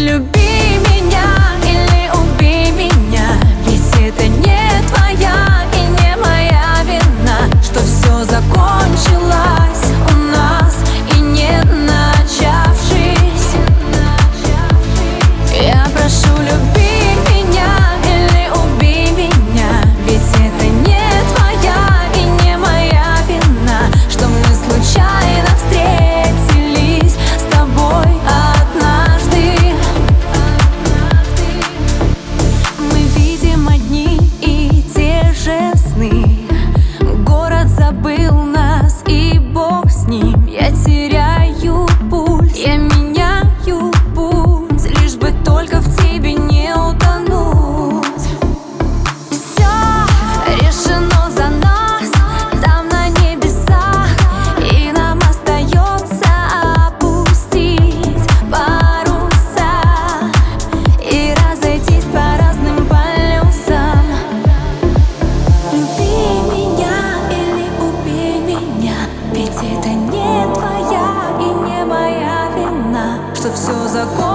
Люби меня или убей меня, ведь это не твоя и не моя вина, что все закончилось у нас и не начавшись. Я прошу, люби меня или убей меня, ведь это не твоя и не моя вина, что мы случайно встретились с тобой однажды. Мы видим одни и те же сны, город забыл нас и Бог с ним. Я теряю пульс, я меняю путь, лишь бы только в тебе не утонуть. Все решено за нас там на небесах, и нам остается опустить паруса и разойтись по разным полюсам. Люби меня или убей меня, ведь это не твоя и не моя вина, что все закончилось